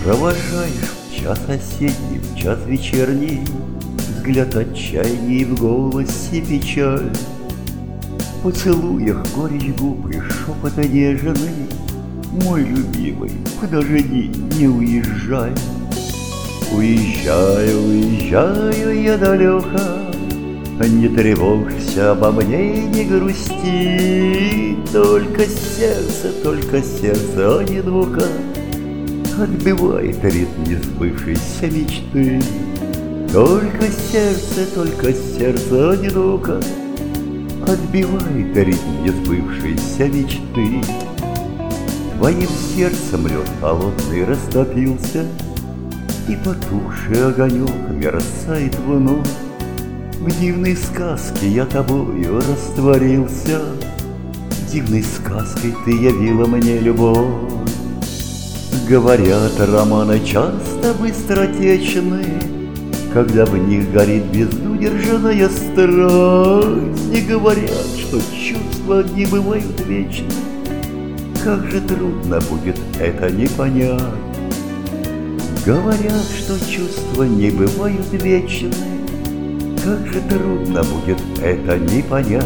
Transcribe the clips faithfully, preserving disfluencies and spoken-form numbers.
Провожаешь в час осенний, в час вечерний, взгляд отчаяния в голосе печаль. В поцелуях горечь губ и шепота нежный. Мой любимый, подожди, не уезжай. Уезжаю, уезжаю я далеко, не тревожься обо мне, не грусти. Только сердце, только сердце одиноко отбивает ритм несбывшейся мечты. Только сердце, только сердце одиноко отбивает ритм несбывшейся мечты. Твоим сердцем лед холодный растопился, и потухший огонек мерцает вновь. В дивной сказке я тобою растворился, дивной сказкой ты явила мне любовь. Говорят, романы часто быстротечны, когда в них горит безудержная страсть. И говорят, что чувства не бывают вечны. Как же трудно будет это не понять. Говорят, что чувства не бывают вечны. Как же трудно будет это не понять.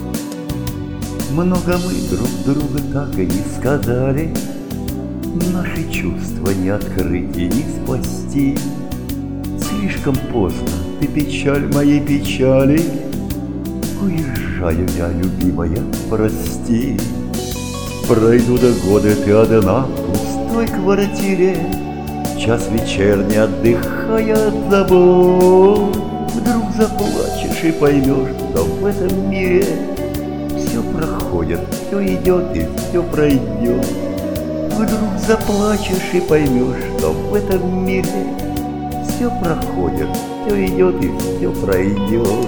Много мы друг друга так и не сказали. Наши чувства не открыть и не спасти. Слишком поздно, ты печаль моей печали. Уезжаю я, любимая, прости. Пройдут годы, ты одна в пустой квартире, час вечерний отдыхая от забот. Вдруг заплачешь и поймешь, что в этом мире все проходит, все идет и все пройдет. Вдруг заплачешь и поймешь, что в этом мире все проходит, все идет и все пройдет.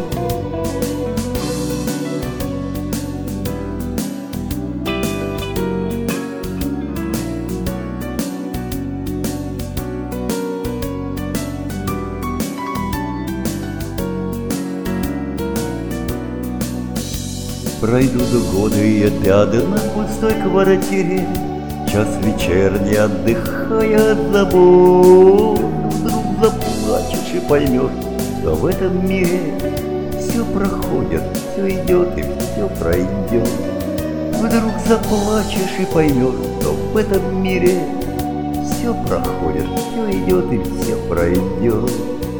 Пройдут годы, и ты одна в пустой квартире, час вечерний отдыхая от забот. Вдруг заплачешь и поймешь, что в этом мире все проходит, все идет и все пройдет. Вдруг заплачешь и поймешь, что в этом мире все проходит, все идет и все пройдет.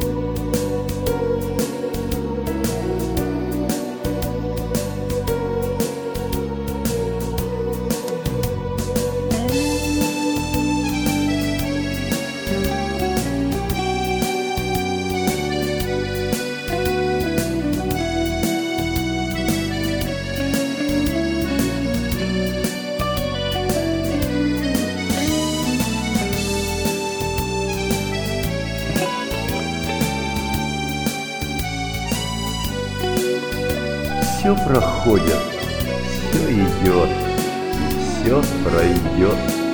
Все проходит, все идет, и все пройдет.